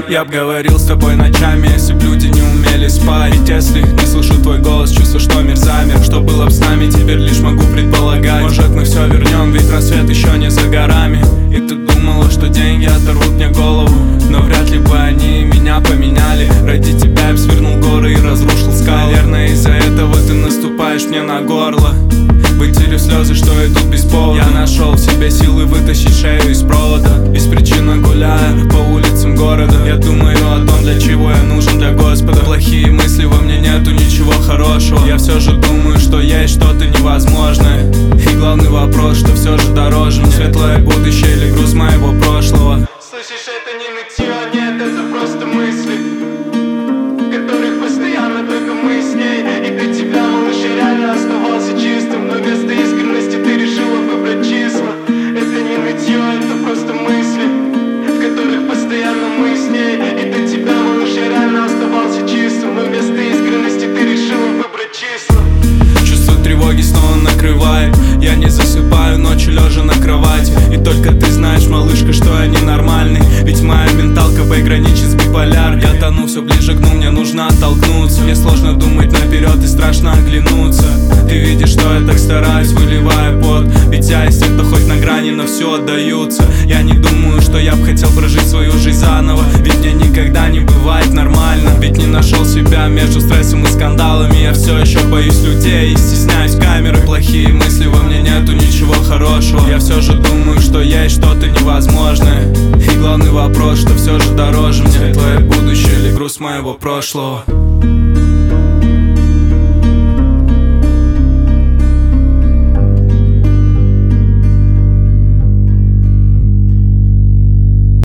Я б говорил с тобой ночами, если б люди не умели спать. Ведь если не слышу твой голос, чувствую, что мир замер. Что было б с нами, теперь лишь могу предполагать. Может, мы все вернем, ведь рассвет еще не за горами. И ты думала, что деньги оторвут мне голову, но вряд ли бы они меня поменяли. Ради тебя я б свернул горы и разрушил скалы. Наверное, из-за этого ты наступаешь мне на горло. Вытерев слезы, что идут без повода. Я нашел в себе силы вытащить шею из провода. Беспричинно гуляя по улицам города, я думаю о том, для чего я нужен для Господа. Плохие мысли, во мне нету ничего хорошего. Я все же думаю, что есть что-то невозможное. И главный вопрос, что все же дороже мне: светлое будущее или груз моего прошлого. Слышишь, это не нытье, нет, это просто мысли, в которых постоянно только мы с ней. И для тебя, малыш, я реально оставался чистым, но вместо искренности ты решила выбрать числа. Это не нытье, это просто мысли, в которых постоянно мы с ней. И для тебя, малыш, я реально оставался чистым, но вместо искренности ты решила выбрать числа. Чувство тревоги снова накрывает. Я не засыпаю ночью, лежа на кровати. И только ты знаешь, малышка, что я ненормальный. Ведь моя менталка граничит с биполяркой. Я тону все ближе к дну, мне нужно оттолкнуться. Мне сложно думать наперед и страшно оглянуться. Ты видишь, что я так стараюсь, выливая пот. Ведь я из тех, кто хоть на грани, но все отдаются. Я не думаю, что я бы хотел прожить свою жизнь заново, ведь мне никогда не бывает нормально. Ведь не нашел себя между стрессом и скандалами. Я все еще боюсь людей и стесняюсь камеры. Плохие мысли, во мне нету ничего хорошего. Я все же думаю, что есть что-то невозможное. И главный вопрос, что все же дороже мне: светлое будущее или груз моего прошлого.